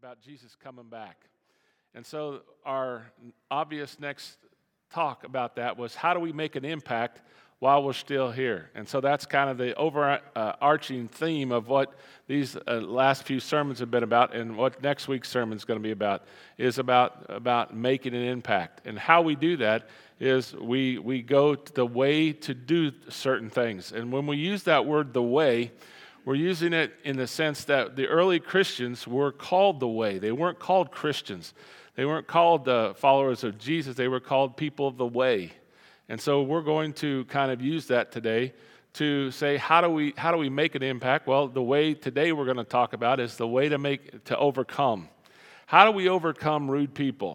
about Jesus coming back. And so our obvious next talk about that was how do we make an impact while we're still here? And so that's kind of the overarching theme of what these last few sermons have been about, and what next week's sermon is going to be about, is about making an impact. And how we do that is we go to the way to do certain things. And when we use that word, the way, we're using it in the sense that the early Christians were called the way. They weren't called Christians. They weren't called followers of Jesus. They were called people of the way. And so we're going to kind of use that today to say, how do we make an impact? Well, the way today we're going to talk about is the way to overcome. How do we overcome rude people?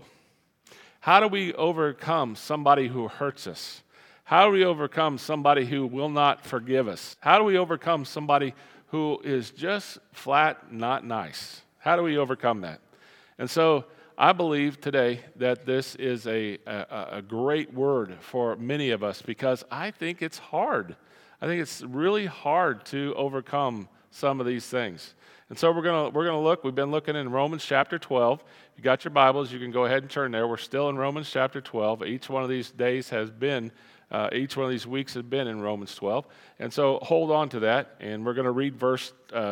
How do we overcome somebody who hurts us? How do we overcome somebody who will not forgive us? How do we overcome somebody who is just flat not nice? How do we overcome that? And so I believe today that this is a great word for many of us, because I think it's hard. I think it's really hard to overcome some of these things. And so we're gonna look. We've been looking in Romans chapter 12. If you got your Bibles, you can go ahead and turn there. We're still in Romans chapter 12. Each one of these days has been, each one of these weeks has been in Romans 12. And so hold on to that, and we're going to read verse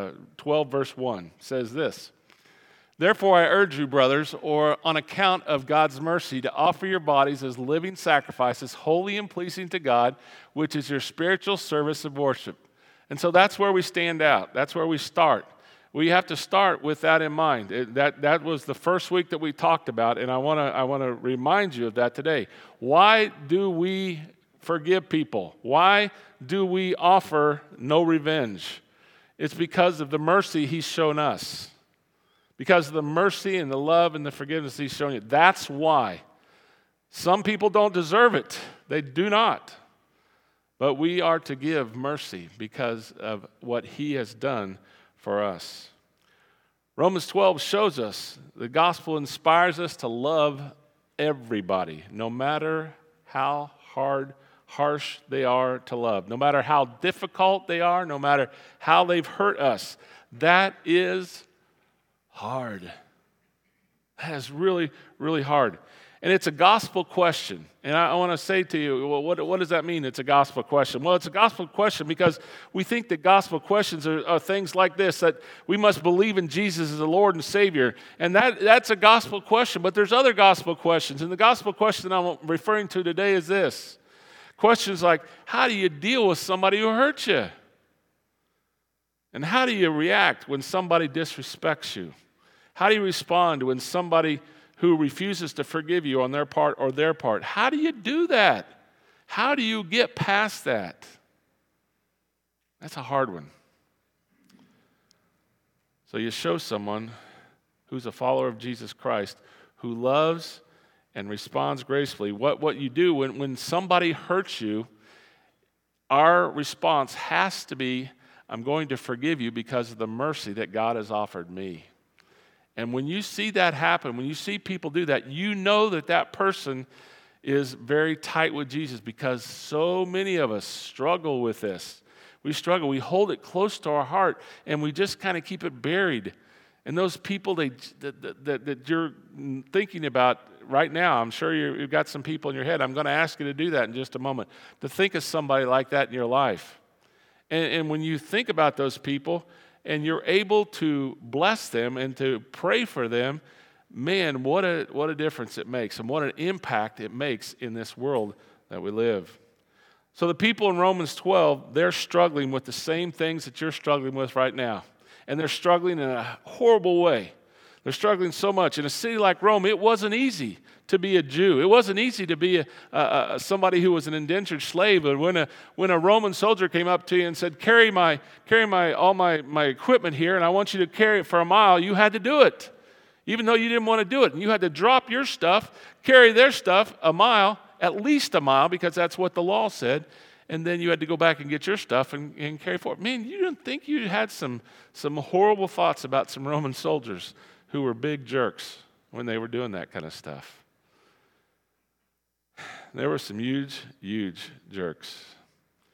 12, verse 1. It says this: "Therefore I urge you, brothers, or on account of God's mercy, to offer your bodies as living sacrifices, holy and pleasing to God, which is your spiritual service of worship." And so that's where we stand out. That's where we start. We have to start with that in mind. That was the first week that we talked about, and I want to remind you of that today. Why do we forgive people? Why do we offer no revenge? It's because of the mercy He's shown us. Because of the mercy and the love and the forgiveness He's shown you. That's why. Some people don't deserve it. They do not. But we are to give mercy because of what He has done for us. Romans 12 shows us the gospel inspires us to love everybody, no matter how harsh they are to love, no matter how difficult they are, no matter how they've hurt us. That is hard. That is really, really hard. And it's a gospel question. And I want to say to you, well, what does that mean, it's a gospel question? Well, it's a gospel question because we think that gospel questions are things like this, that we must believe in Jesus as the Lord and Savior. And that's a gospel question, but there's other gospel questions. And the gospel question I'm referring to today is this. Questions like, how do you deal with somebody who hurts you? And how do you react when somebody disrespects you? How do you respond when somebody who refuses to forgive you on their part or their part? How do you do that? How do you get past that? That's a hard one. So you show someone who's a follower of Jesus Christ, who loves and responds gracefully. What you do when somebody hurts you, our response has to be, I'm going to forgive you because of the mercy that God has offered me. And when you see that happen, when you see people do that, you know that person is very tight with Jesus, because so many of us struggle with this. We struggle. We hold it close to our heart, and we just kind of keep it buried. And those people that you're thinking about right now, I'm sure you've got some people in your head. I'm going to ask you to do that in just a moment, to think of somebody like that in your life. And when you think about those people, and you're able to bless them and to pray for them, man, what a difference it makes, and what an impact it makes in this world that we live. So the people in Romans 12, they're struggling with the same things that you're struggling with right now. And they're struggling in a horrible way. They're struggling so much. In a city like Rome, it wasn't easy to be a Jew. It wasn't easy to be somebody who was an indentured slave. But when a Roman soldier came up to you and said, carry all my equipment here, and I want you to carry it for a mile, you had to do it, even though you didn't want to do it. And you had to drop your stuff, carry their stuff a mile, at least a mile, because that's what the law said. And then you had to go back and get your stuff and carry forward. Man, you didn't think you had some horrible thoughts about some Roman soldiers who were big jerks when they were doing that kind of stuff. There were some huge, huge jerks.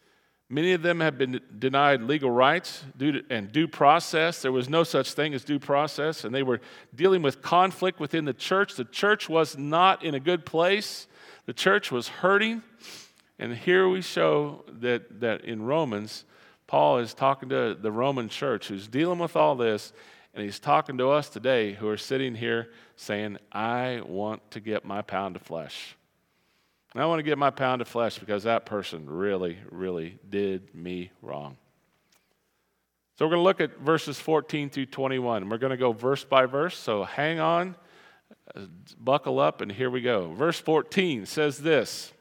Many of them have been denied legal rights and due process. There was no such thing as due process, and they were dealing with conflict within the church. The church was not in a good place. The church was hurting. And here we show that in Romans, Paul is talking to the Roman church who's dealing with all this, and he's talking to us today who are sitting here saying, I want to get my pound of flesh. And I want to get my pound of flesh because that person really, really did me wrong. So we're going to look at verses 14 through 21. We're going to go verse by verse, so hang on, buckle up, and here we go. Verse 14 says this,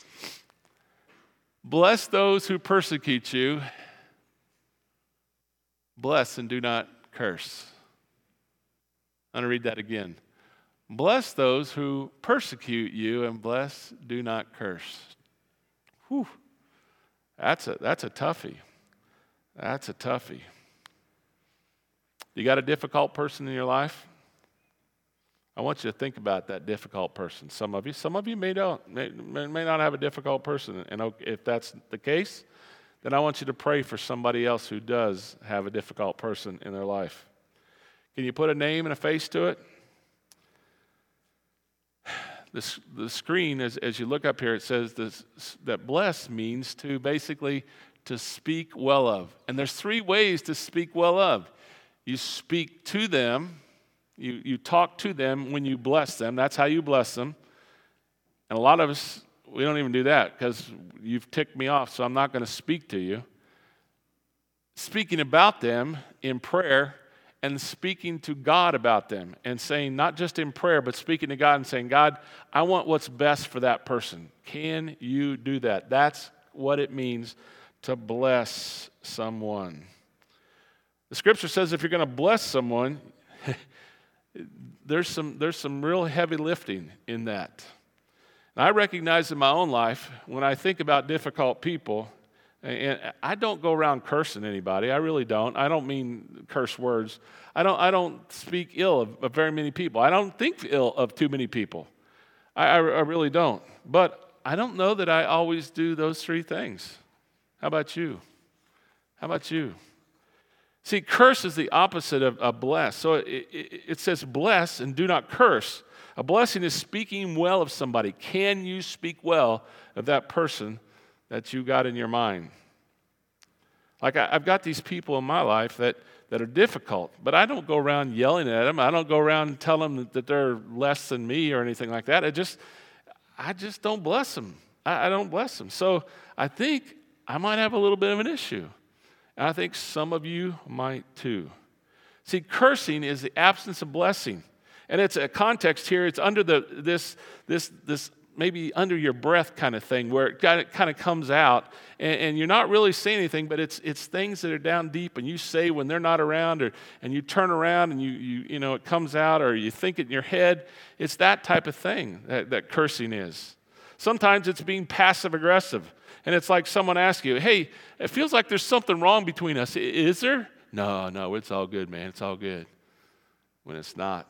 bless those who persecute you, bless and do not curse. I'm going to read that again. Bless those who persecute you, and bless, do not curse. Whew. That's a toughie. That's a toughie. You got a difficult person in your life? I want you to think about that difficult person. Some of you may not have a difficult person, and if that's the case, then I want you to pray for somebody else who does have a difficult person in their life. Can you put a name and a face to it? The screen, as you look up here, it says that bless means to basically to speak well of. And there's 3 ways to speak well of. You speak to them, you talk to them when you bless them. That's how you bless them. And a lot of us, we don't even do that because you've ticked me off, so I'm not going to speak to you. Speaking about them in prayer and speaking to God about them and saying, not just in prayer, but speaking to God and saying, God, I want what's best for that person. Can you do that? That's what it means to bless someone. The scripture says if you're going to bless someone, there's some real heavy lifting in that. And I recognize in my own life, when I think about difficult people, and I don't go around cursing anybody. I really don't. I don't mean curse words. I don't speak ill of very many people. I don't think ill of too many people. I really don't. But I don't know that I always do those 3 things. How about you? How about you? See, curse is the opposite of bless. So it says bless and do not curse. A blessing is speaking well of somebody. Can you speak well of that person that you got in your mind? Like I've got these people in my life that are difficult, but I don't go around yelling at them. I don't go around telling them that they're less than me or anything like that. I just don't bless them. I don't bless them. So I think I might have a little bit of an issue. And I think some of you might too. See, cursing is the absence of blessing. And it's a context here. It's under this maybe under your breath kind of thing where it kind of comes out and you're not really saying anything, but it's things that are down deep and you say when they're not around and you turn around and you know it comes out or you think it in your head. It's that type of thing that cursing is. Sometimes it's being passive aggressive and it's like someone asks you, hey, it feels like there's something wrong between us. Is there? No, it's all good, man. It's all good. When it's not.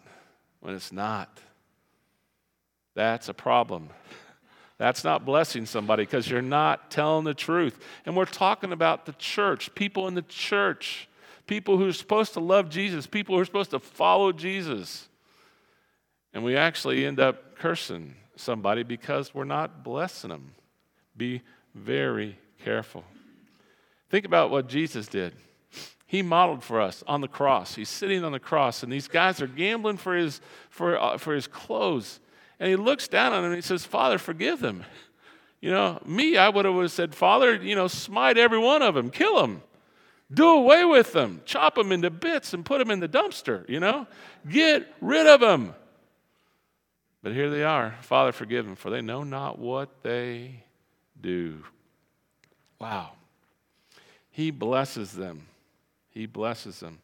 That's a problem. That's not blessing somebody because you're not telling the truth. And we're talking about the church, people in the church, people who are supposed to love Jesus, people who are supposed to follow Jesus. And we actually end up cursing somebody because we're not blessing them. Be very careful. Think about what Jesus did. He modeled for us on the cross. He's sitting on the cross, and these guys are gambling for his clothes. And he looks down on them and he says, Father, forgive them. I would have said, Father, smite every one of them, kill them, do away with them, chop them into bits and put them in the dumpster, get rid of them. But here they are, Father, forgive them, for they know not what they do. Wow. He blesses them. He blesses them.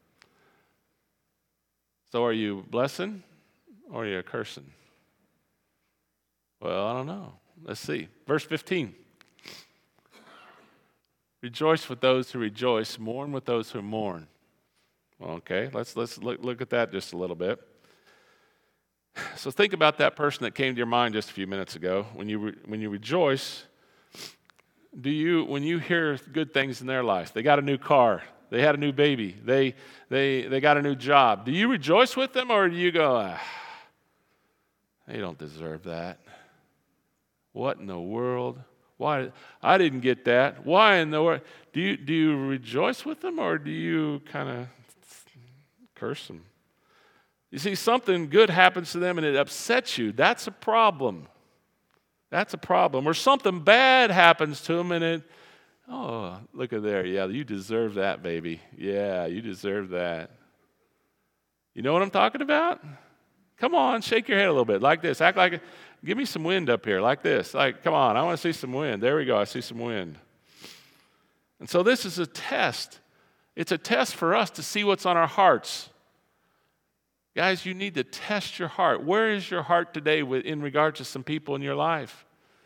So are you blessing or are you cursing? Well, I don't know. Let's see. Verse 15. Rejoice with those who rejoice, mourn with those who mourn. Okay, let's look at that just a little bit. So think about that person that came to your mind just a few minutes ago. When you rejoice, when you hear good things in their life, they got a new car, they had a new baby, they got a new job, do you rejoice with them, or do you go, they don't deserve that? What in the world? Why? I didn't get that. Why in the world? Do you rejoice with them, or do you kind of curse them? You see, something good happens to them and it upsets you. That's a problem. That's a problem. Or something bad happens to them and look at there. Yeah, you deserve that, baby. Yeah, you deserve that. You know what I'm talking about? Come on, shake your head a little bit like this. Act like, give me some wind up here like this. Like, come on, I want to see some wind. There we go, I see some wind. And so this is a test. It's a test for us to see what's on our hearts. Guys, you need to test your heart. Where is your heart today in regard to some people in your life?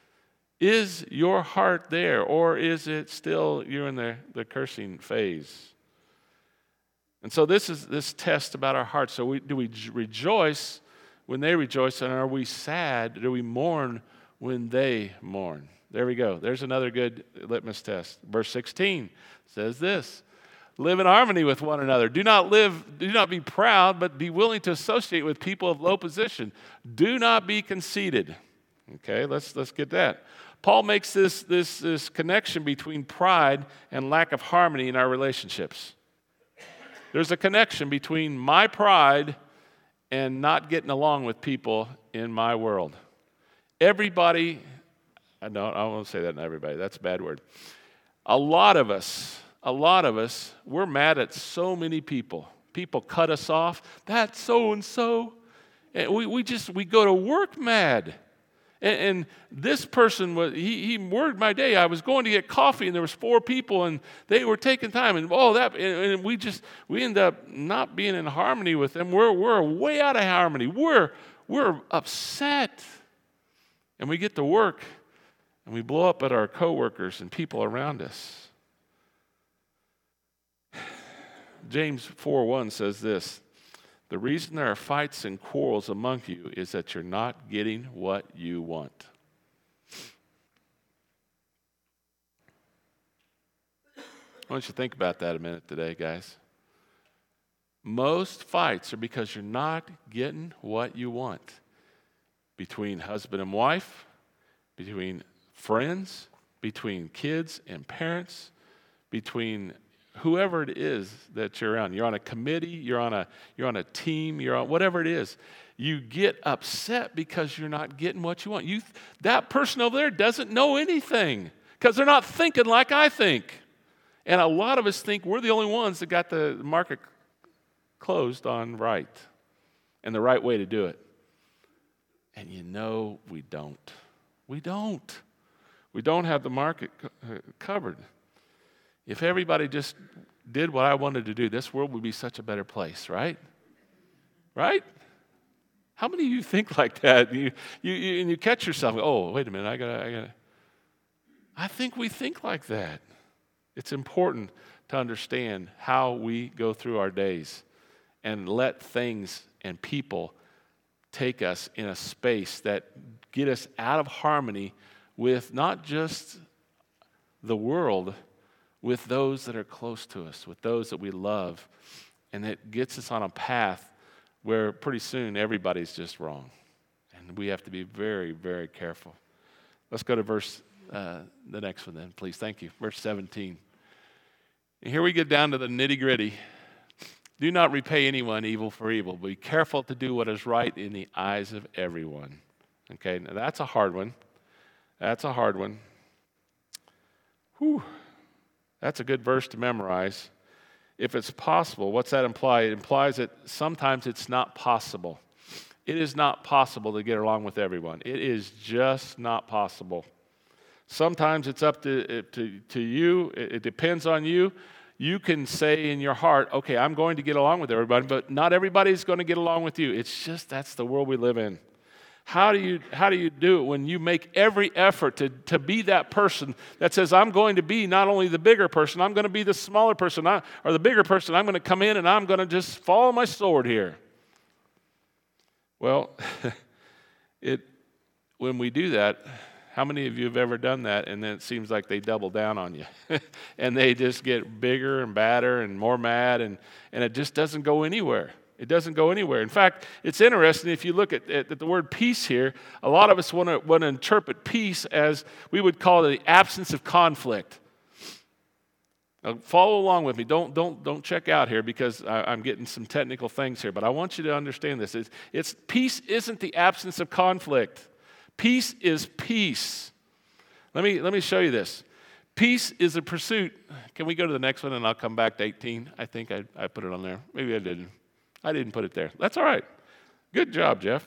Is your heart there, or is it still you're in the cursing phase? And so this is this test about our hearts. So do we rejoice when they rejoice, and are we sad? Do we mourn when they mourn? There we go. There's another good litmus test. Verse 16 says this. Live in harmony with one another. Do not be proud, but be willing to associate with people of low position. Do not be conceited. Okay, let's get that. Paul makes this connection between pride and lack of harmony in our relationships. There's a connection between my pride and not getting along with people in my world. Everybody, I won't say that, not everybody, that's a bad word. A lot of us, we're mad at so many people. People cut us off. That's so-and-so. And we go to work mad. And this person, he worried my day. I was going to get coffee, and there was 4 people, and they were taking time. And we end up not being in harmony with them. We're way out of harmony. We're upset. And we get to work, and we blow up at our coworkers and people around us. James 4:1 says this, the reason there are fights and quarrels among you is that you're not getting what you want. I want you to think about that a minute today, guys. Most fights are because you're not getting what you want. Between husband and wife, between friends, between kids and parents, between whoever it is that you're on. You're on a committee, you're on a team, you're on whatever it is. You get upset because you're not getting what you want. That person over there doesn't know anything because they're not thinking like I think. And a lot of us think we're the only ones that got the market closed on right and the right way to do it. And we don't. We don't have the market covered. If everybody just did what I wanted to do, this world would be such a better place, right? Right? How many of you think like that? You catch yourself, oh, wait a minute, I gotta. I think we think like that. It's important to understand how we go through our days and let things and people take us in a space that get us out of harmony with not just the world, with those that are close to us, with those that we love. And it gets us on a path where pretty soon everybody's just wrong. And we have to be very, very careful. Let's go to the next one then, please. Thank you. Verse 17. And here we get down to the nitty-gritty. Do not repay anyone evil for evil. Be careful to do what is right in the eyes of everyone. Okay, now that's a hard one. Whew. That's a good verse to memorize. If it's possible, what's that imply? It implies that sometimes it's not possible. It is not possible to get along with everyone. It is just not possible. Sometimes it's up to you. It depends on you. You can say in your heart, okay, I'm going to get along with everybody, but not everybody's going to get along with you. It's just that's the world we live in. How do you do it when you make every effort to be that person that says, I'm going to be not only the bigger person, I'm going to be the smaller person, or the bigger person, I'm going to come in and I'm going to just follow my sword here. Well, when we do that, How many of you have ever done that and then it seems like they double down on you and they just get bigger and badder and more mad and it just doesn't go anywhere. It doesn't go anywhere. In fact, it's interesting if you look at the word peace here, a lot of us want to interpret peace as we would call it the absence of conflict. Now, follow along with me. Don't check out here because I'm getting some technical things here, but I want you to understand this. It's peace isn't the absence of conflict. Peace is peace. Let me show you this. Peace is a pursuit. Can we go to the next one and I'll come back to 18? I think I put it on there. Maybe I didn't. I didn't put it there. That's all right. Good job, Jeff.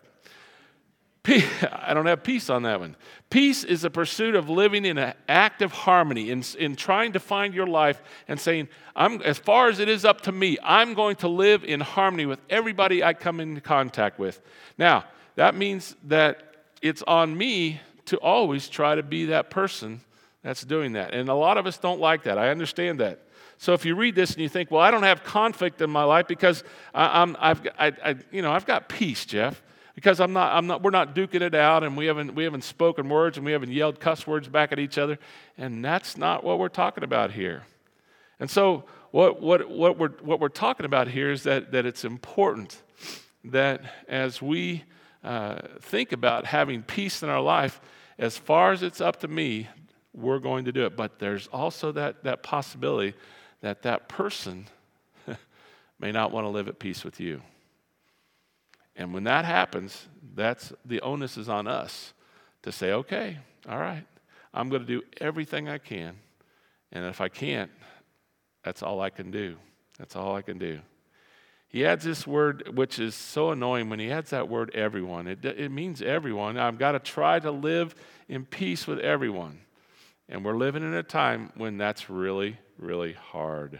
I don't have peace on that one. Peace is a pursuit of living in an active harmony, in trying to find your life and saying, as far as it is up to me, I'm going to live in harmony with everybody I come into contact with. Now, that means that it's on me to always try to be that person that's doing that. And a lot of us don't like that. I understand that. So if you read this and you think, well, I don't have conflict in my life because I've got peace, Jeff, because we're not duking it out and we haven't spoken words and we haven't yelled cuss words back at each other, and that's not what we're talking about here. And so what we're talking about here is that it's important that as we think about having peace in our life, as far as it's up to me, we're going to do it. But there's also that possibility that person may not want to live at peace with you. And when that happens, that's the onus is on us to say, okay, all right, I'm going to do everything I can. And if I can't, that's all I can do. That's all I can do. He adds this word, which is so annoying when he adds that word everyone. It means everyone. I've got to try to live in peace with everyone. And we're living in a time when that's really, really hard.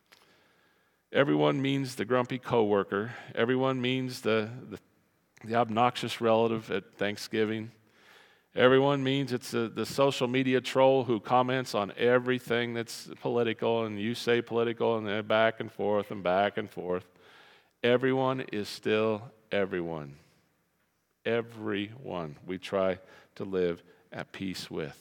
Everyone means the grumpy coworker. Everyone means the obnoxious relative at Thanksgiving. Everyone means it's the social media troll who comments on everything that's political, and you say political, and then back and forth and back and forth. Everyone is still everyone. Everyone we try to live at peace with.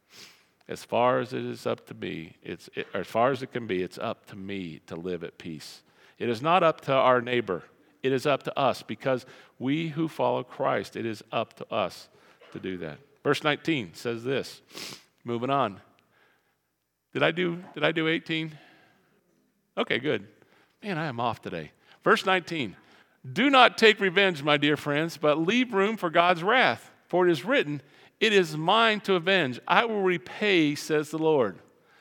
As far as it is up to me, as far as it can be, it's up to me to live at peace. It is not up to our neighbor. It is up to us because we who follow Christ, it is up to us to do that. Verse 19 says this. Moving on. Did I do 18? Okay, good. Man, I am off today. Verse 19. Do not take revenge, my dear friends, but leave room for God's wrath. For it is written, it is mine to avenge. I will repay, says the Lord.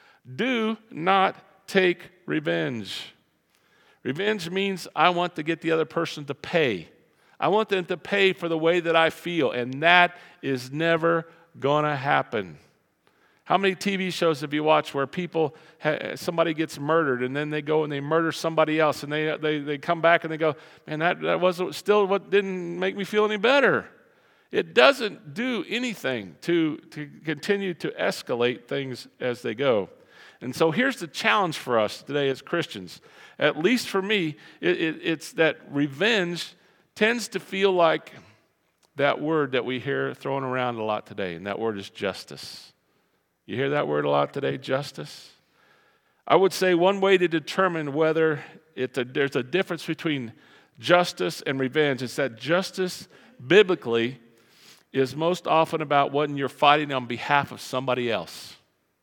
Do not take revenge. Revenge means I want to get the other person to pay. I want them to pay for the way that I feel, and that is never going to happen. How many TV shows have you watched where somebody gets murdered, and then they go and they murder somebody else, and they come back and they go, man, that wasn't still what didn't make me feel any better. It doesn't do anything to continue to escalate things as they go. And so here's the challenge for us today as Christians. At least for me, it's that revenge tends to feel like that word that we hear thrown around a lot today, and that word is justice. You hear that word a lot today, justice? I would say one way to determine whether there's a difference between justice and revenge is that justice biblically is most often about when you're fighting on behalf of somebody else.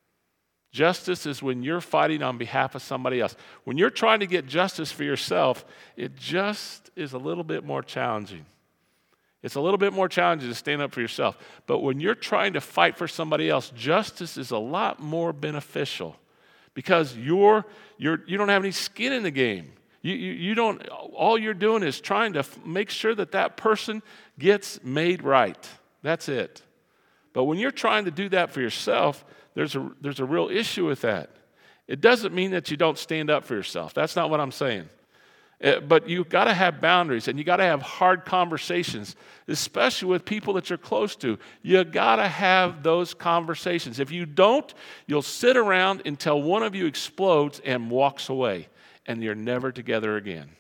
Justice is when you're fighting on behalf of somebody else. When you're trying to get justice for yourself, it just is a little bit more challenging. It's a little bit more challenging to stand up for yourself. But when you're trying to fight for somebody else, justice is a lot more beneficial because you don't have any skin in the game. You don't. All you're doing is trying to make sure that person gets made right. That's it. But when you're trying to do that for yourself, there's a real issue with that. It doesn't mean that you don't stand up for yourself. That's not what I'm saying. But you've got to have boundaries, and you got to have hard conversations, especially with people that you're close to. You got to have those conversations. If you don't, you'll sit around until one of you explodes and walks away, and you're never together again.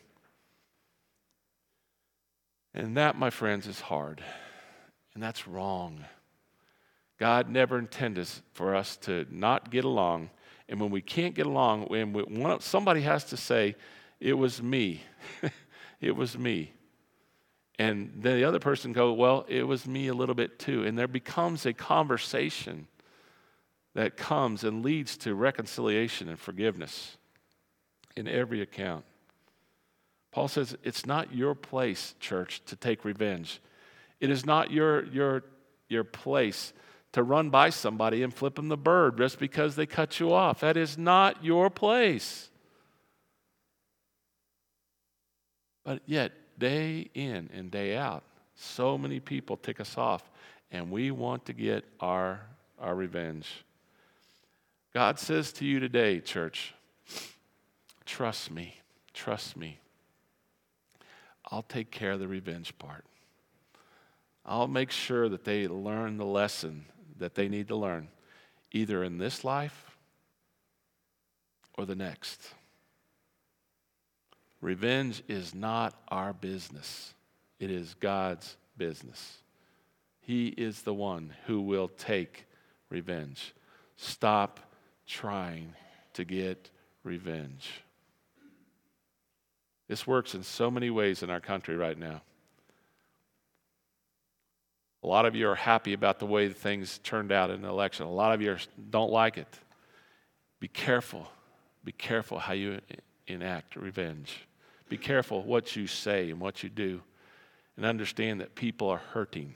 And that, my friends, is hard. And that's wrong. God never intended for us to not get along. And when we can't get along, somebody has to say, it was me. It was me. And then the other person go, well, it was me a little bit too. And there becomes a conversation that comes and leads to reconciliation and forgiveness in every account. Paul says it's not your place, church, to take revenge. It is not your place to run by somebody and flip them the bird just because they cut you off. That is not your place. But yet, day in and day out, so many people tick us off, and we want to get our revenge. God says to you today, church, trust me, trust me. I'll take care of the revenge part. I'll make sure that they learn the lesson that they need to learn, either in this life or the next. Revenge is not our business. It is God's business. He is the one who will take revenge. Stop trying to get revenge. This works in so many ways in our country right now. A lot of you are happy about the way things turned out in the election. A lot of you don't like it. Be careful. Be careful how you enact revenge. Be careful what you say and what you do, and understand that people are hurting.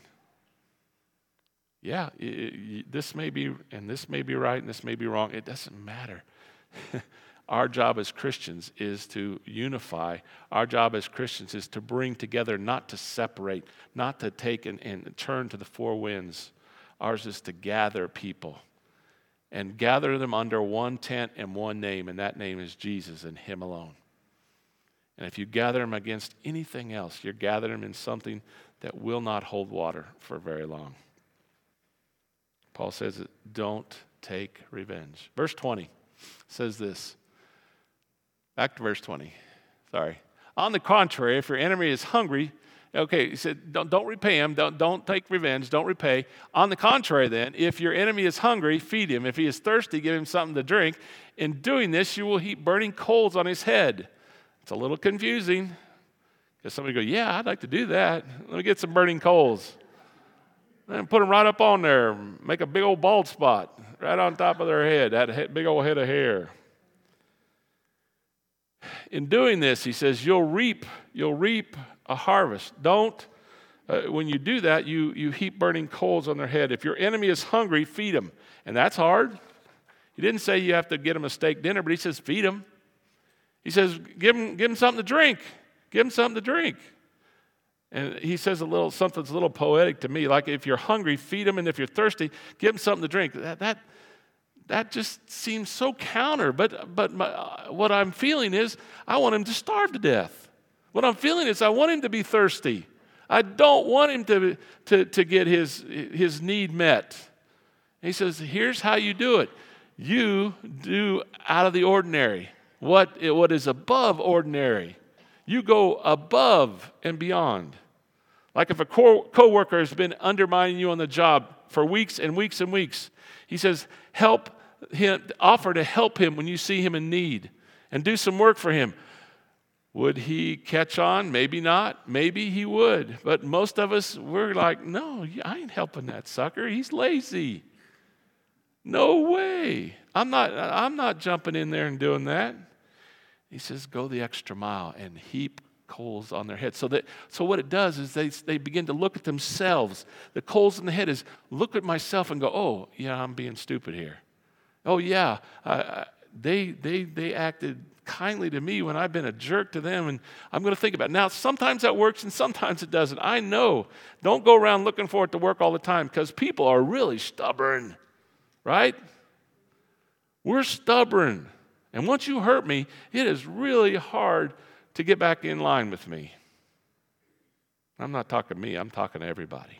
Yeah, this may be, and this may be right, and this may be wrong. It doesn't matter. Our job as Christians is to unify. Our job as Christians is to bring together, not to separate, not to take and turn to the four winds. Ours is to gather people and gather them under one tent and one name, and that name is Jesus and Him alone. And if you gather them against anything else, you're gathering them in something that will not hold water for very long. Paul says, don't take revenge. Verse 20 says this. Back to verse 20. Sorry. On the contrary, if your enemy is hungry, okay, he said, don't repay him. Don't take revenge. Don't repay. On the contrary, then, if your enemy is hungry, feed him. If he is thirsty, give him something to drink. In doing this, you will heap burning coals on his head. It's a little confusing because somebody go, yeah, I'd like to do that. Let me get some burning coals. And put them right up on there. Make a big old bald spot right on top of their head, that big old head of hair. In doing this, he says, you'll reap a harvest. Don't, when you do that, you heap burning coals on their head. If your enemy is hungry, feed him. And that's hard. He didn't say you have to get him a steak dinner, but he says feed him. He says, give him something to drink. Give him something to drink. And he says something that's a little poetic to me, like if you're hungry, feed him, and if you're thirsty, give him something to drink. That just seems so counter. But what I'm feeling is I want him to starve to death. What I'm feeling is I want him to be thirsty. I don't want him to get his need met. And he says, here's how you do it. You do out of the ordinary what is above ordinary. You go above and beyond. Like if a coworker has been undermining you on the job for weeks and weeks and weeks, he says, help him, offer to help him when you see him in need, and do some work for him. Would he catch on? Maybe not. Maybe he would. But most of us, we're like, no, I ain't helping that sucker. He's lazy. No way. I'm not jumping in there and doing that. He says, go the extra mile and heap coals on their head. So what it does is they begin to look at themselves. The coals in the head is look at myself and go, oh, yeah, I'm being stupid here. Oh, yeah, they acted kindly to me when I've been a jerk to them, and I'm going to think about it. Now, sometimes that works and sometimes it doesn't. I know. Don't go around looking for it to work all the time because people are really stubborn, right? We're stubborn. And once you hurt me, it is really hard to get back in line with me. I'm not talking to me, I'm talking to everybody.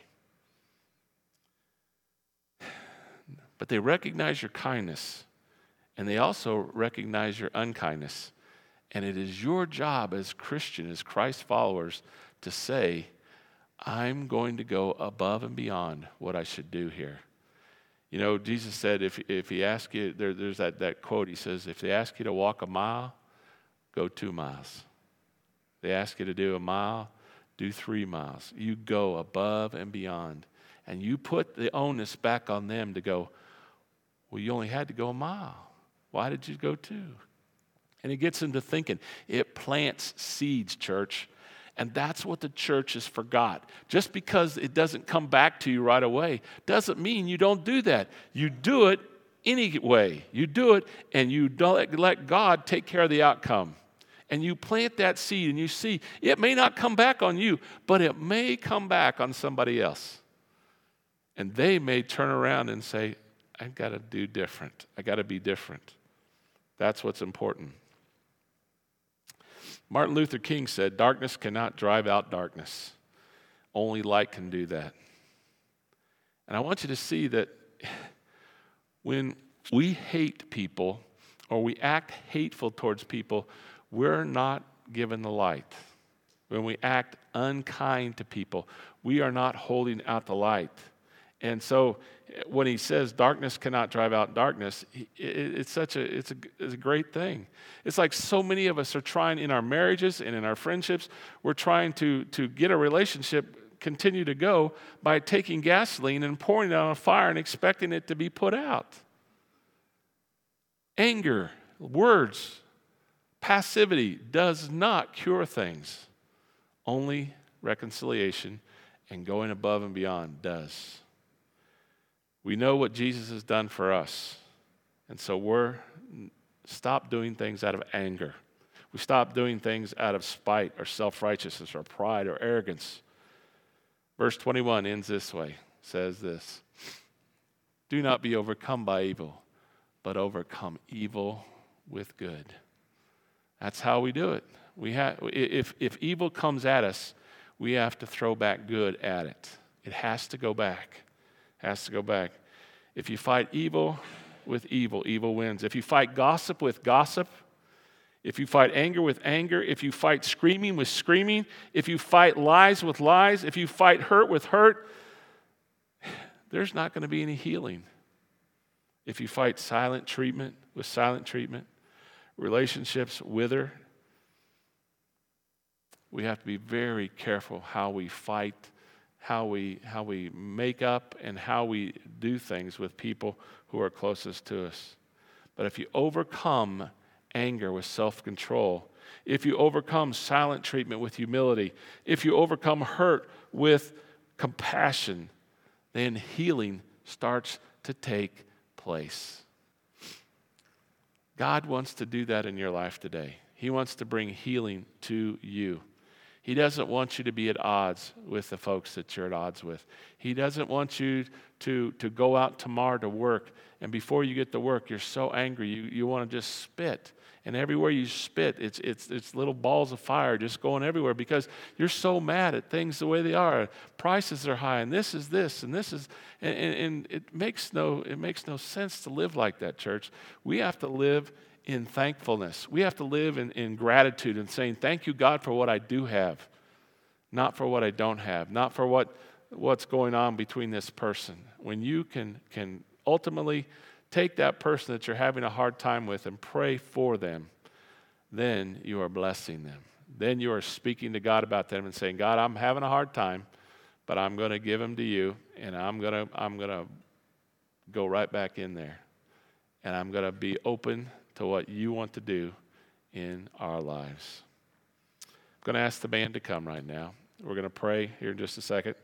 But they recognize your kindness, and they also recognize your unkindness. And it is your job as Christian, as Christ followers, to say, I'm going to go above and beyond what I should do here. You know, Jesus said, if he asks you, there's that quote, he says, if they ask you to walk a mile, go 2 miles. They ask you to do a mile, do 3 miles. You go above and beyond. And you put the onus back on them to go, well, you only had to go a mile. Why did you go 2? And it gets them to thinking. It plants seeds, church. And that's what the church has forgot. Just because it doesn't come back to you right away doesn't mean you don't do that. You do it anyway. You do it, and you don't let God take care of the outcome. And you plant that seed, and you see it may not come back on you, but it may come back on somebody else. And they may turn around and say, I've got to do different. I got to be different. That's what's important. Martin Luther King said, darkness cannot drive out darkness. Only light can do that. And I want you to see that when we hate people or we act hateful towards people, we're not given the light. When we act unkind to people, we are not holding out the light. And so when he says darkness cannot drive out darkness, it's a great thing. It's like so many of us are trying in our marriages and in our friendships, we're trying to get a relationship continue to go by taking gasoline and pouring it on a fire and expecting it to be put out. Anger, words, passivity does not cure things. Only reconciliation and going above and beyond does. We know what Jesus has done for us. And so we're stop doing things out of anger. We stop doing things out of spite or self-righteousness or pride or arrogance. Verse 21 ends this way, says this. Do not be overcome by evil, but overcome evil with good. That's how we do it. If evil comes at us, we have to throw back good at it. It has to go back. Has to go back. If you fight evil with evil, evil wins. If you fight gossip with gossip, if you fight anger with anger, if you fight screaming with screaming, if you fight lies with lies, if you fight hurt with hurt, there's not going to be any healing. If you fight silent treatment with silent treatment, relationships wither. We have to be very careful how we fight, how we make up, and how we do things with people who are closest to us. But if you overcome anger with self-control, if you overcome silent treatment with humility, if you overcome hurt with compassion, then healing starts to take place. God wants to do that in your life today. He wants to bring healing to you. He doesn't want you to be at odds with the folks that you're at odds with. He doesn't want you to go out tomorrow to work, and before you get to work, you're so angry, you want to just spit. And everywhere you spit, it's little balls of fire just going everywhere because you're so mad at things the way they are. Prices are high, and this is this, and this is, and it makes no sense to live like that, church. We have to live in thankfulness. We have to live in gratitude and saying, thank you, God, for what I do have, not for what I don't have, not for what's going on between this person. When you can ultimately take that person that you're having a hard time with and pray for them, then you are blessing them. Then you are speaking to God about them and saying, God, I'm having a hard time, but I'm going to give them to you, and I'm going to go right back in there, and I'm going to be open to what you want to do in our lives. I'm going to ask the band to come right now. We're going to pray here in just a second.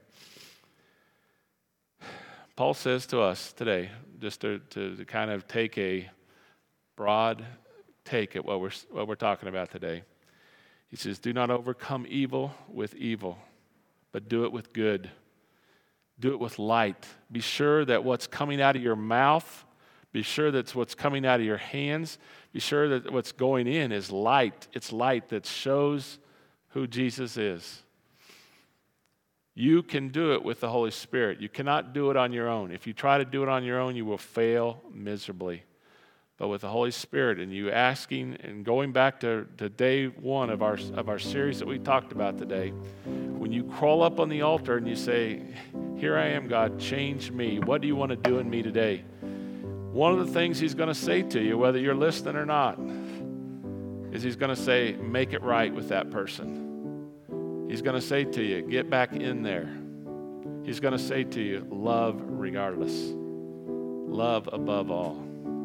Paul says to us today, just to kind of take a broad take at what we're talking about today. He says, do not overcome evil with evil, but do it with good. Do it with light. Be sure that what's coming out of your mouth, be sure that what's coming out of your hands, be sure that what's going in is light. It's light that shows who Jesus is. You can do it with the Holy Spirit. You cannot do it on your own. If you try to do it on your own, you will fail miserably. But with the Holy Spirit and you asking and going back to day one of our series that we talked about today, when you crawl up on the altar and you say, Here I am, God, change me. What do you want to do in me today? One of the things he's going to say to you, whether you're listening or not, is he's going to say, make it right with that person. He's going to say to you, get back in there. He's going to say to you, love regardless. Love above all.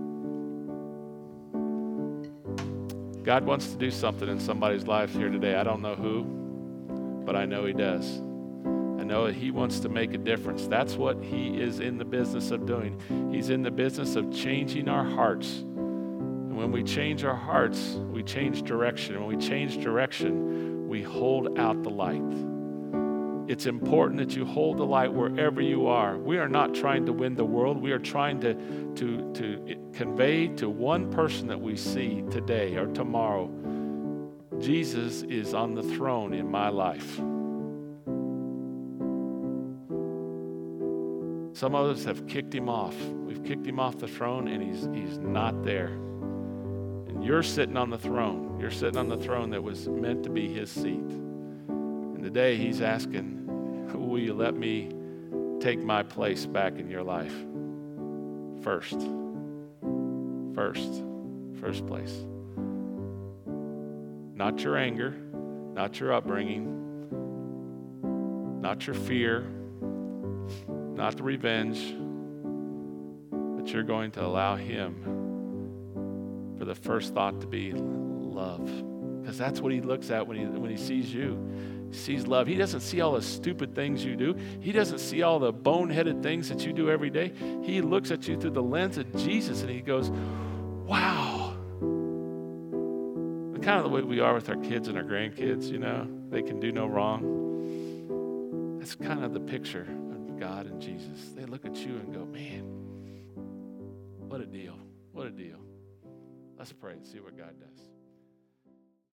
God wants to do something in somebody's life here today. I don't know who, but I know he does. I know he wants to make a difference. That's what he is in the business of doing. He's in the business of changing our hearts. And when we change our hearts, we change direction. When we change direction, we hold out the light. It's important that you hold the light wherever you are. We are not trying to win the world. We are trying to convey to one person that we see today or tomorrow, Jesus is on the throne in my life. Some of us have kicked him off. We've kicked him off the throne, and he's not there. And you're sitting on the throne. You're sitting on the throne that was meant to be his seat. And today he's asking, will you let me take my place back in your life? First place. Not your anger, not your upbringing, not your fear, not the revenge, but you're going to allow him for the first thought to be love. Because that's what he looks at when he sees you. He sees love. He doesn't see all the stupid things you do. He doesn't see all the boneheaded things that you do every day. He looks at you through the lens of Jesus and he goes, wow. Kind of the way we are with our kids and our grandkids, they can do no wrong. That's kind of the picture of God and Jesus. They look at you and go, man, what a deal. What a deal. Let's pray and see what God does.